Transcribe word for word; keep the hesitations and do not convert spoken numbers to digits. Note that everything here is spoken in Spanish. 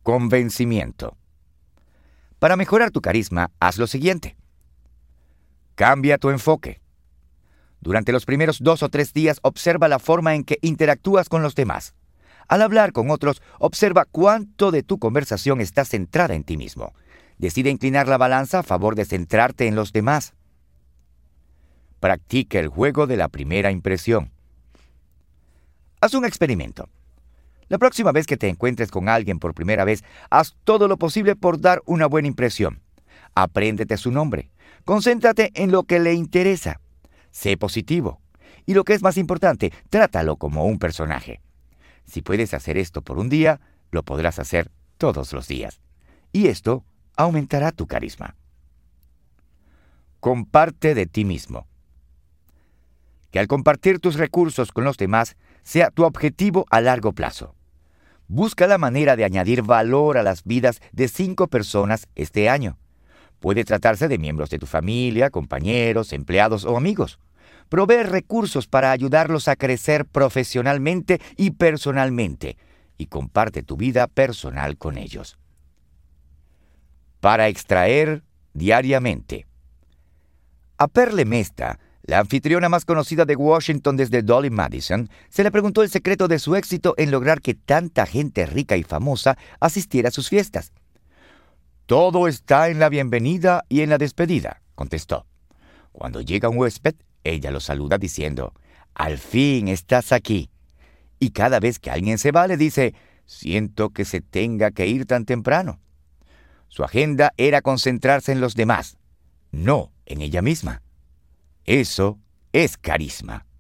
Convencimiento. Para mejorar tu carisma, haz lo siguiente. Cambia tu enfoque. Durante los primeros dos o tres días, observa la forma en que interactúas con los demás. Al hablar con otros, observa cuánto de tu conversación está centrada en ti mismo. Decide inclinar la balanza a favor de centrarte en los demás. Practica el juego de la primera impresión. Haz un experimento. La próxima vez que te encuentres con alguien por primera vez, haz todo lo posible por dar una buena impresión. Apréndete su nombre. Concéntrate en lo que le interesa. Sé positivo. Y lo que es más importante, trátalo como un personaje. Si puedes hacer esto por un día, lo podrás hacer todos los días. Y esto aumentará tu carisma. Comparte de ti mismo. Que al compartir tus recursos con los demás sea tu objetivo a largo plazo. Busca la manera de añadir valor a las vidas de cinco personas este año. Puede tratarse de miembros de tu familia, compañeros, empleados o amigos. Provee recursos para ayudarlos a crecer profesionalmente y personalmente, y comparte tu vida personal con ellos. Para extraer diariamente. A Perle Mesta, la anfitriona más conocida de Washington desde Dolly Madison, se le preguntó el secreto de su éxito en lograr que tanta gente rica y famosa asistiera a sus fiestas. «Todo está en la bienvenida y en la despedida», contestó. Cuando llega un huésped, ella lo saluda diciendo, «Al fin estás aquí». Y cada vez que alguien se va, le dice, «Siento que se tenga que ir tan temprano». Su agenda era concentrarse en los demás, no en ella misma. Eso es carisma.